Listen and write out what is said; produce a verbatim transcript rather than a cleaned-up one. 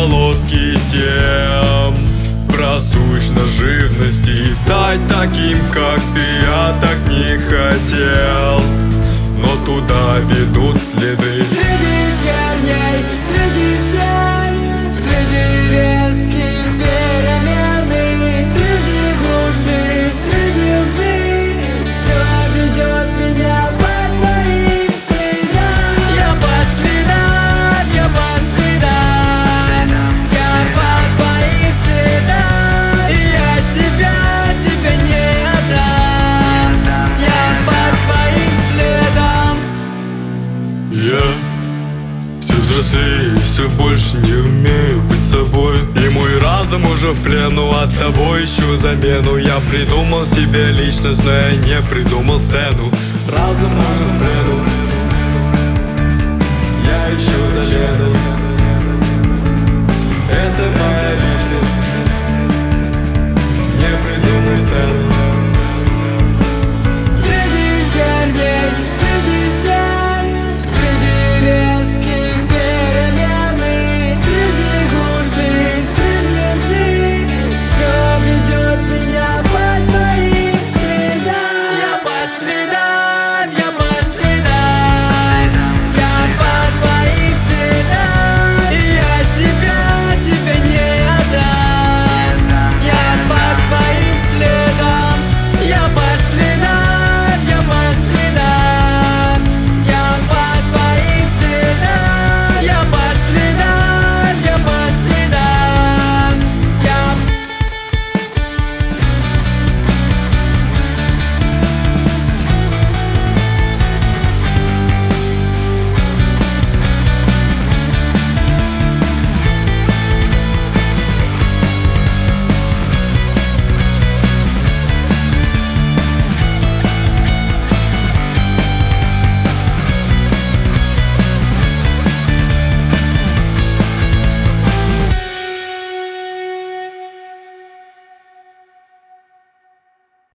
отголоски тем про сущность живности. И стать таким, как ты, я так не хотел, но туда ведут следы. Среди черней, среди сней, среди резких перемены, среди глуши, среди лжи, все ведет меня по твоим следам. Я под следам, я под следам, я под твоим следам, и я тебя, тебя не отдам. Я под твоим следам. Я все взрослее, все больше не умею быть собой, и мой разум уже в плену, от тобой ищу замену. Я придумал себе личность, но я не придумал цену. Разум уже в плену,